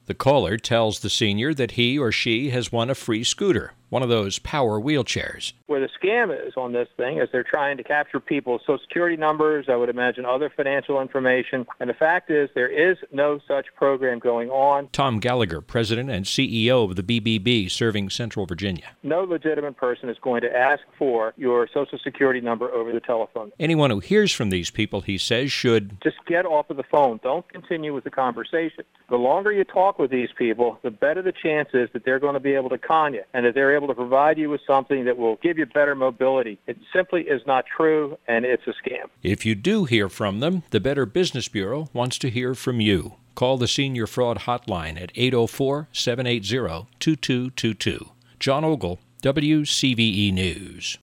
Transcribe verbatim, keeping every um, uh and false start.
The caller tells the senior that he or she has won a free scooter, one of those power wheelchairs. Where the scam is on this thing is they're trying to capture people's Social Security numbers, I would imagine other financial information, and the fact is there is no such program going on. Tom Gallagher, president and C E O of the B B B serving Central Virginia. No legitimate person is going to ask for your Social Security number over the telephone. Anyone who hears from these people, he says, should just get off of the phone. Don't continue with the conversation. The longer you talk with these people, the better the chance is that they're going to be able to con you and that they're able to provide you with something that will give you better mobility. It simply is not true, and it's a scam. If you do hear from them, the Better Business Bureau wants to hear from you. Call the Senior Fraud Hotline at eight oh four, seven eight zero, two two two two. John Ogle, W C V E News.